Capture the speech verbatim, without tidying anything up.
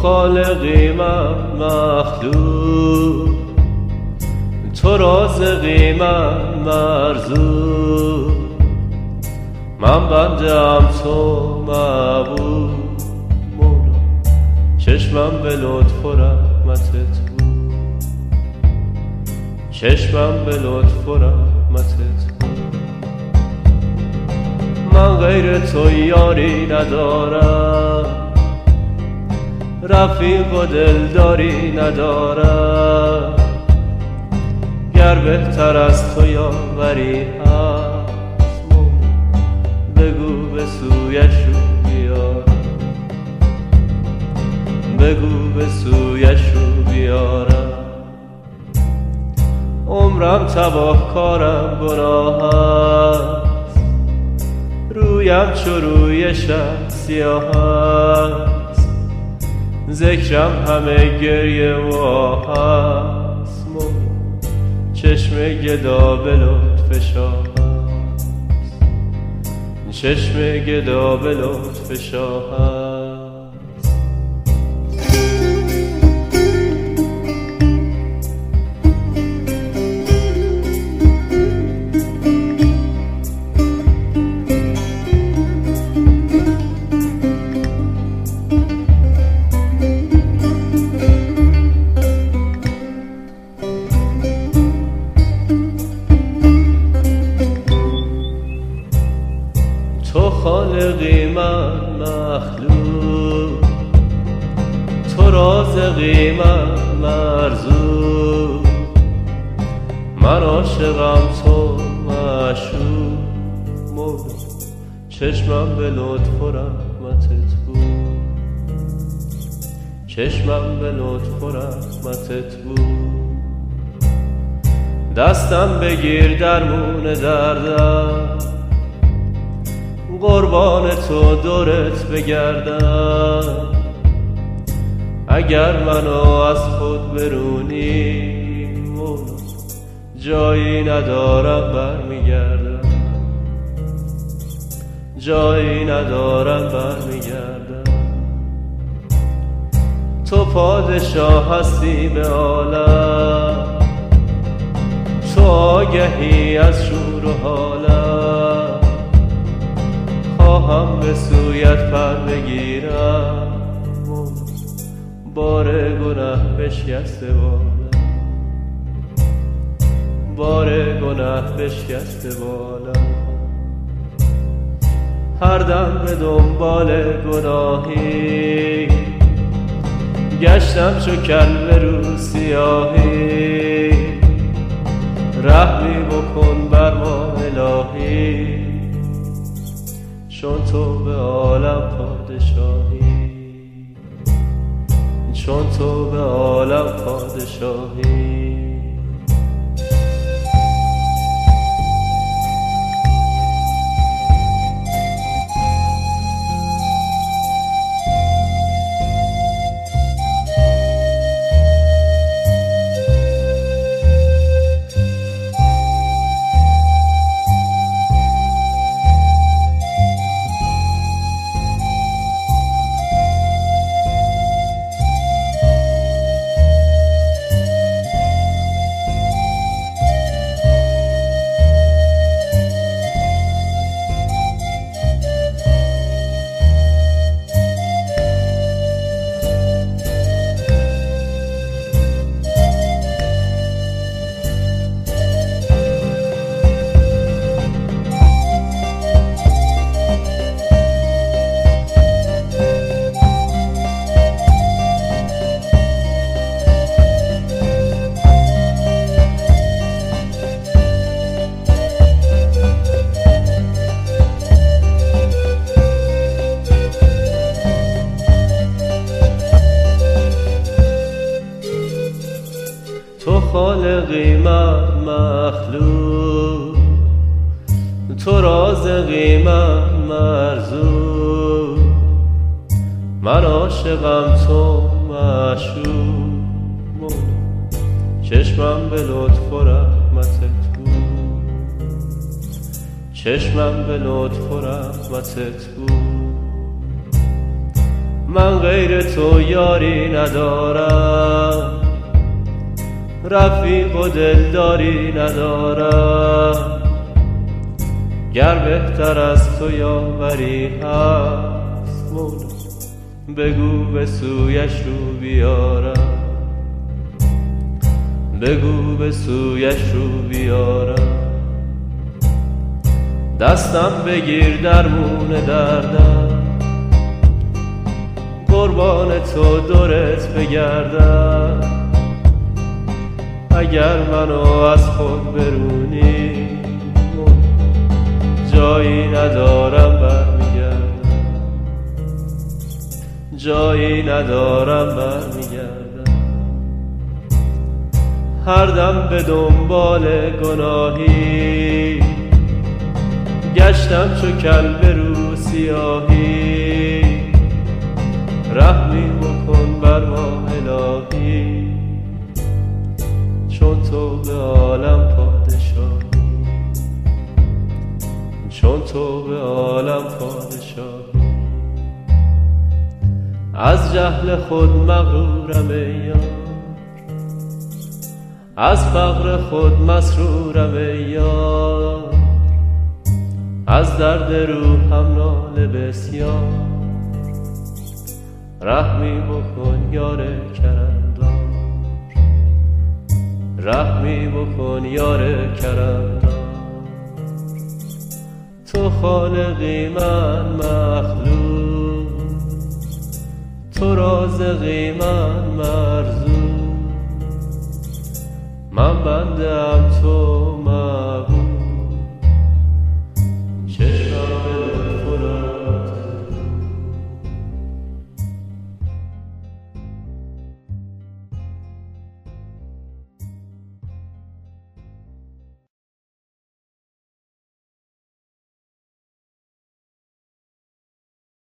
خالقی من مخلوق، تو رازقی من مرزوق، من بنده‌ام تو معبود مولا، چشمم به لطف و رحمتت بود، چشمم به لطف و رحمتت بود. من غیر تو یاری ندارم، رفیق و دلداری ندارم، گر بهتر از تو یاوری هست مولا، بگو به سویش رو بیارم، بگو به سویش رو بیارم. عمرم تباه کارم گناه است، رویم چو روی شب سیاه است، ذکرم همه گریه و آه است مولا، چشم گدا به لطف شاه است، چشم گدا به لطف شاه است. تو خالقی من مخلوق، تو رازقی من مرزوق، من عاشقم تو معشوق مولا، چشمم به لطف و رحمتت بود، چشمم به لطف و رحمتت بود. دستم بگیر درمون دردم، قربان تو دورت بگردم، اگر منو از خود برونی مولا، جایی ندارم برمیگردم، جایی ندارم برمیگردم. تو پادشاه هستی به عالم، تو آگهی از شور و حالم، خواهم به سویت پر بگیرم مولا، بار گناه بشکسته بالم، بار گناه بشکسته بالم. هر دم به دنبال گناهی، گشتم چو کلب رو سیاهی، رحمی بکن بر ما الهی، چون تو به عالم پادشاهی، چون تو به عالم پادشاهی. تو خالقی من مخلوق، تو رازقی من مرزوق، من عاشقم تو معشوق مولا، چشمم به لطف و رحمتت بود، چشمم به لطف و رحمتت بود. من غیر تو یاری ندارم، رفیق و دلداری ندارم. گر بهتر از تو یاوری هست مولا، بگو به سویش رو بیارم، بگو به سویش رو بیارم. دستم بگیر درمون دردم، قربان تو دورت بگردم. اگر منو از خود برونی جایی ندارم برمیگردم، جایی ندارم برمیگردم. هر دم به دنبال گناهی گشتم چو کلب رو سیاهی. رحمی بکن بر ما الهی، چون تو به عالم پادشاهی، چون تو به عالم پادشاهی. از جهل خود مغرورم ای یار، از فقر خود مسرورم ای یار. از درد روحم ناله بسیار، رحمی بکن یار کرمدار، رحمی بکن یار کرمدار. تو خالقی من مخلوق، تو رازقی من مرزوق. من بنده ام تو